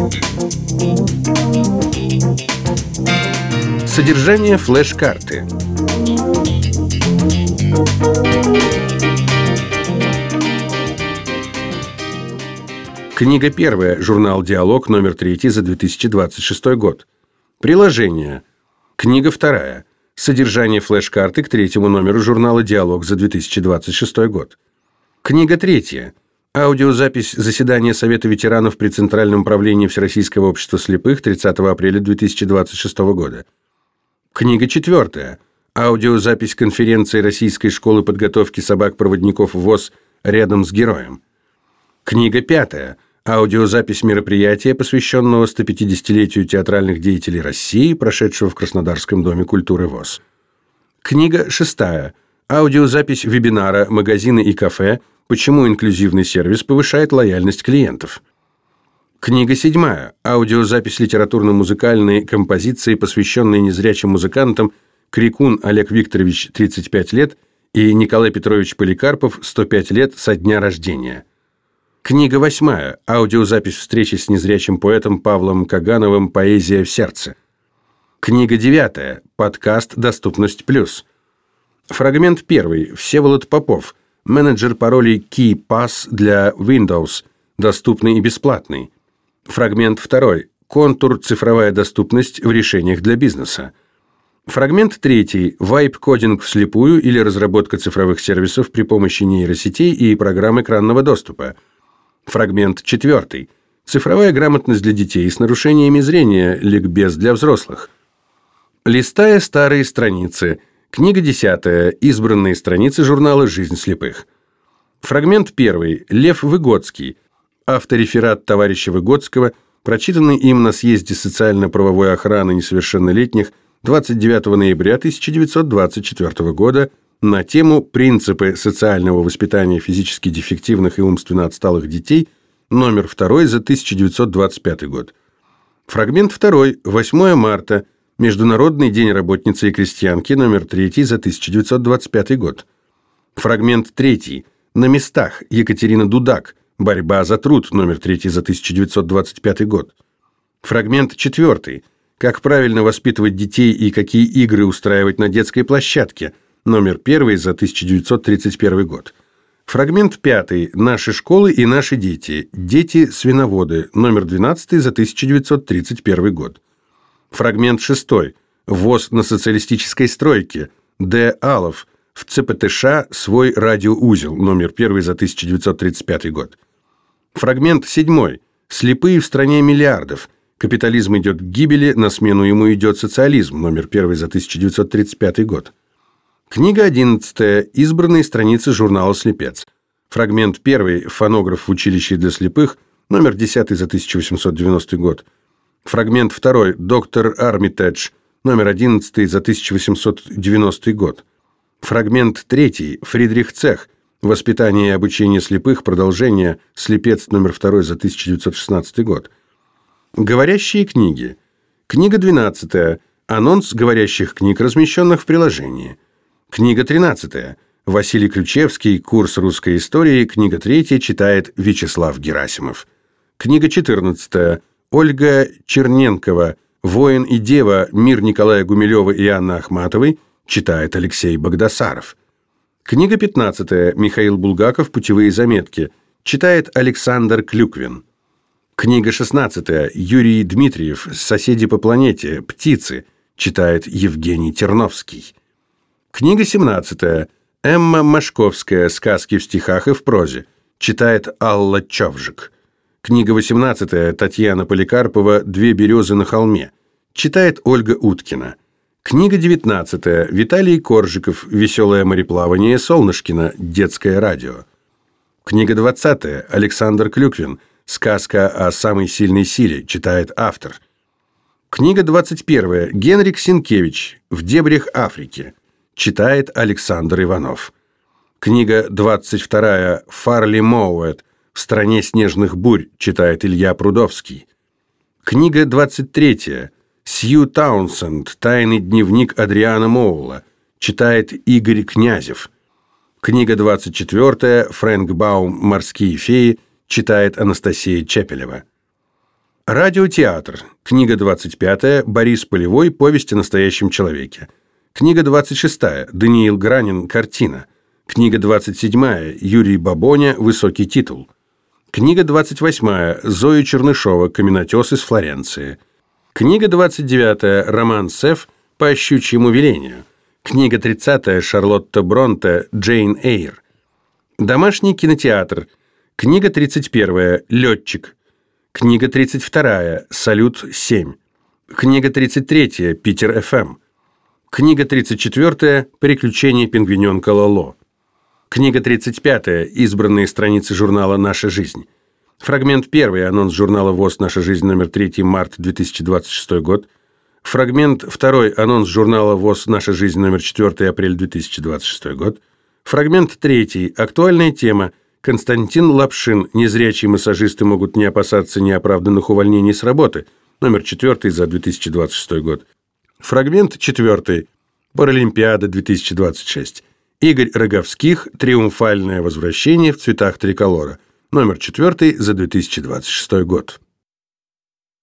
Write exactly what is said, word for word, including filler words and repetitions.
Содержание флеш-карты. Книга первая. Журнал «Диалог», номер третий за две тысячи двадцать шестой год. Приложение. Книга вторая. Содержание флеш-карты к третьему номеру журнала «Диалог» за две тысячи двадцать шестой год. Книга третья. Аудиозапись заседания Совета ветеранов при Центральном правлении Всероссийского общества слепых тридцатого апреля две тысячи двадцать шестого года. Книга четвертая. Аудиозапись конференции Российской школы подготовки собак-проводников ВОС «Рядом с героем». Книга пятая. Аудиозапись мероприятия, посвященного сто пятидесятилетию театральных деятелей России, прошедшего в Краснодарском доме культуры ВОС. Книга шестая. Аудиозапись вебинара «Магазины и кафе. Почему инклюзивный сервис повышает лояльность клиентов». Книга седьмая. Аудиозапись литературно-музыкальной композиции, посвященной незрячим музыкантам Крикун Олег Викторович, тридцать пять лет, и Николай Петрович Поликарпов, сто пять лет со дня рождения. Книга восьмая. Аудиозапись встречи с незрячим поэтом Павлом Кагановым «Поэзия в сердце». Книга девятая. Подкаст «Доступность плюс». Фрагмент первый. Всеволод Попов. Менеджер паролей KeyPass для Windows. Доступный и бесплатный. Фрагмент второй. Контур «Цифровая доступность в решениях для бизнеса». Фрагмент третий. Вайп-кодинг вслепую или разработка цифровых сервисов при помощи нейросетей и программ экранного доступа. Фрагмент четвертый. Цифровая грамотность для детей с нарушениями зрения, ликбез для взрослых. Листая старые страницы. Книга десятая. Избранные страницы журнала «Жизнь слепых». Фрагмент первый. Лев Выгодский. Автореферат товарища Выгодского, прочитанный им на съезде социально-правовой охраны несовершеннолетних двадцать девятого ноября тысяча девятьсот двадцать четвёртого года на тему «Принципы социального воспитания физически дефективных и умственно отсталых детей», номер второй за тысяча девятьсот двадцать пятый год. Фрагмент второй. восьмое марта. Международный день работницы и крестьянки, номер третий за тысяча девятьсот двадцать пятый год. Фрагмент третий. На местах. Екатерина Дудак. Борьба за труд, номер третий за тысяча девятьсот двадцать пятый год. Фрагмент четвертый. Как правильно воспитывать детей и какие игры устраивать на детской площадке, номер первый за тысяча девятьсот тридцать первый год. Фрагмент пятый. Наши школы и наши дети. Дети-свиноводы, номер двенадцатый за тысяча девятьсот тридцать первый год. Фрагмент шестой. ВОС на социалистической стройке. Д. Алов. В ЦПТШ свой радиоузел, номер первый за тысяча девятьсот тридцать пятый год. Фрагмент седьмой. Слепые в стране миллиардов. Капитализм идет к гибели, на смену ему идет социализм, номер первый за тысяча девятьсот тридцать пятый год. Книга одиннадцатая. Избранные страницы журнала «Слепец». Фрагмент первый. Фонограф в училище для слепых, номер десятый за тысяча восемьсот девяностый год. Фрагмент второй. Доктор Армитедж, номер одиннадцатый за тысяча восемьсот девяностый год. Фрагмент третий. Фридрих Цех. Воспитание и обучение слепых. Продолжение. Слепец, номер второй за тысяча девятьсот шестнадцатый год. Говорящие книги. Книга двенадцатая. Анонс говорящих книг, размещенных в приложении. Книга тринадцатая. Василий Ключевский. Курс русской истории. Книга третья. Читает Вячеслав Герасимов. Книга четырнадцатая. Ольга Черненкова. «Воин и дева. Мир Николая Гумилева и Анны Ахматовой». Читает Алексей Богдасаров. Книга пятнадцатая. Михаил Булгаков. Путевые заметки. Читает Александр Клюквин. Книга шестнадцатая. Юрий Дмитриев. Соседи по планете. Птицы. Читает Евгений Терновский. Книга семнадцатая. Эмма Машковская. Сказки в стихах и в прозе. Читает Алла Човжик. Книга восемнадцатая. Татьяна Поликарпова. «Две березы на холме». Читает Ольга Уткина. Книга девятнадцатая. Виталий Коржиков. «Веселое мореплавание Солнышкина. Детское радио». Книга двадцатая. Александр Клюквин. «Сказка о самой сильной силе». Читает автор. Книга двадцать первая. Генрик Сенкевич. «В дебрях Африки». Читает Александр Иванов. Книга двадцать вторая. Фарли Моуэт. «В стране снежных бурь». Читает Илья Прудовский. Книга двадцать третья. Сью Таунсенд. «Тайный дневник Адриана Моула». Читает Игорь Князев. Книга двадцать четвертая. Фрэнк Баум. «Морские феи». Читает Анастасия Чепелева. Радиотеатр. Книга двадцать пятая. Борис Полевой. Повесть о настоящем человеке. Книга двадцать шестая. Даниил Гранин. Картина. Книга двадцать седьмая. Юрий Бабоня. Высокий титул. Книга двадцать восьмая. Зоя Чернышова. Каменотес из Флоренции. Книга двадцать девятая. Роман Сеф. По щучьему велению. Книга тридцатая. Шарлотта Бронте. Джейн Эйр. Домашний кинотеатр. Книга тридцать первая. Летчик. Книга тридцать вторая. Салют семь. Книга тридцать третья. Питер эф эм. Книга тридцать четвертая. Приключения пингвиненка Лоло. Книга тридцать пятая. Избранные страницы журнала «Наша жизнь». Фрагмент первый. Анонс журнала ВОЗ «Наша жизнь», номер три, март две тысячи двадцать шестой год. Фрагмент второй. Анонс журнала ВОЗ «Наша жизнь», номер четыре, апрель две тысячи двадцать шестой год. Фрагмент третий. Актуальная тема. Константин Лапшин. Незрячие массажисты могут не опасаться неоправданных увольнений с работы. Номер четыре за две тысячи двадцать шестой год. Фрагмент четвертый. Паралимпиада две тысячи двадцать шесть. Игорь Роговских. Триумфальное возвращение в цветах триколора. Номер четыре за две тысячи двадцать шестой год.